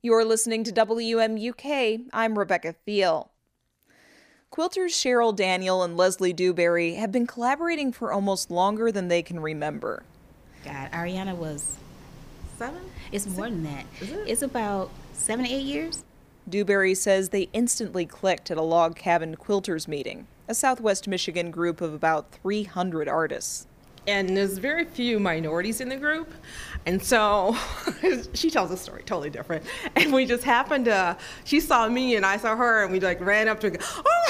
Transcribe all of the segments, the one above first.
You're listening to WMUK. I'm Rebecca Thiel. Quilters Cheryl Daniel and Leslie Dewberry have been collaborating for almost longer than they can remember. God, Ariana was 7? It's more than that. Is it? It's about 7 to 8 years. Dewberry says they instantly clicked at a log cabin quilters meeting, a Southwest Michigan group of about 300 artists. And there's very few minorities in the group. And so she tells a story totally different. And we just happened to, she saw me and I saw her and we ran up to her, oh,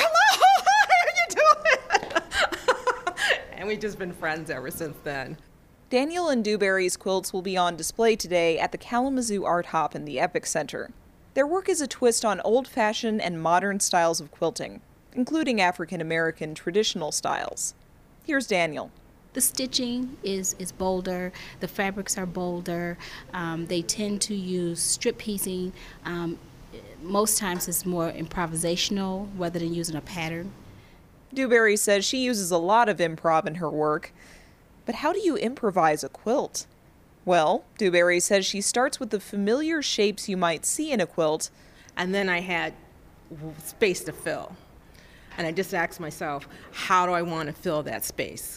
hello, how are you doing? And we've just been friends ever since then. Daniel and Dewberry's quilts will be on display today at the Kalamazoo Art Hop in the Epic Center. Their work is a twist on old-fashioned and modern styles of quilting, including African-American traditional styles. Here's Daniel. The stitching is bolder, the fabrics are bolder, they tend to use strip piecing. Most times it's more improvisational rather than using a pattern. Dewberry says she uses a lot of improv in her work. But how do you improvise a quilt? Well, Dewberry says she starts with the familiar shapes you might see in a quilt. And then I had space to fill. And I just asked myself, how do I want to fill that space?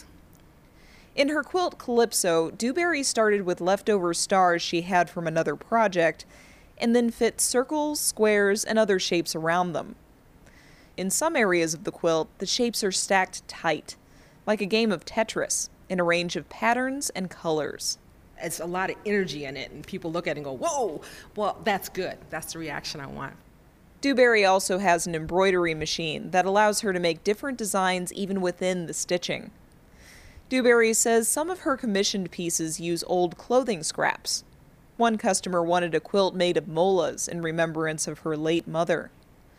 In her quilt Calypso, Dewberry started with leftover stars she had from another project, and then fit circles, squares, and other shapes around them. In some areas of the quilt, the shapes are stacked tight, like a game of Tetris, in a range of patterns and colors. It's a lot of energy in it, and people look at it and go, whoa, well, that's good. That's the reaction I want. Dewberry also has an embroidery machine that allows her to make different designs even within the stitching. Dewberry says some of her commissioned pieces use old clothing scraps. One customer wanted a quilt made of molas in remembrance of her late mother.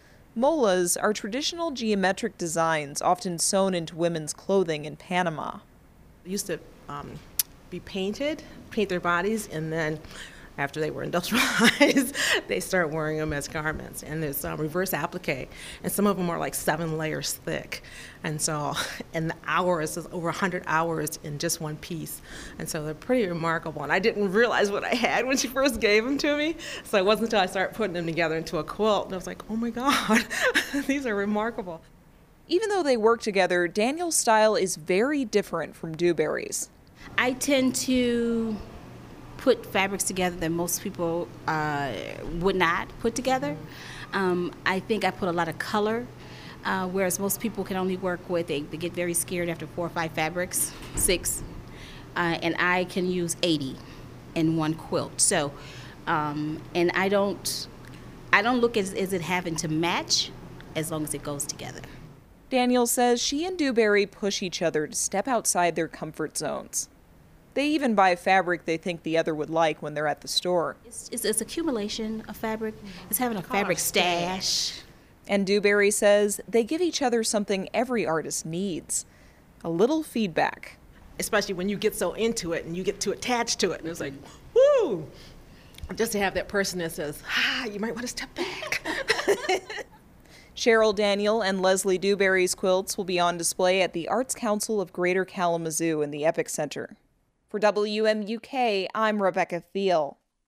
Molas are traditional geometric designs often sewn into women's clothing in Panama. They used to be paint their bodies, and then after they were industrialized, they start wearing them as garments. And there's reverse applique, and some of them are like 7 layers thick. And so, and the hours is over 100 hours in just one piece. And so they're pretty remarkable. And I didn't realize what I had when she first gave them to me. So it wasn't until I started putting them together into a quilt, and I was like, oh my God, these are remarkable. Even though they work together, Daniel's style is very different from Dewberry's. I tend to put fabrics together that most people would not put together. I think I put a lot of color, whereas most people can only work with, they get very scared after 4 or 5 fabrics, 6, and I can use 80 in one quilt. So, and I don't look at it having to match as long as it goes together. Daniel says she and Dewberry push each other to step outside their comfort zones. They even buy fabric they think the other would like when they're at the store. It's accumulation of fabric. It's having a fabric stash. And Dewberry says they give each other something every artist needs, a little feedback. Especially when you get so into it and you get too attached to it, and it's like, woo! Just to have that person that says, you might want to step back. Cheryl Daniel and Leslie Dewberry's quilts will be on display at the Arts Council of Greater Kalamazoo in the Epic Center. For WMUK, I'm Rebecca Thiel.